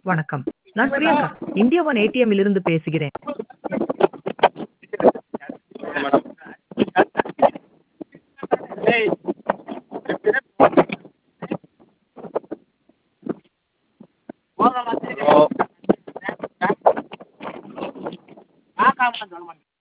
வணக்கம். நான் Priyanka. India one ஏடிஎம்மில் இருந்து பேசுகிறேன். மேடம். ஹலோ.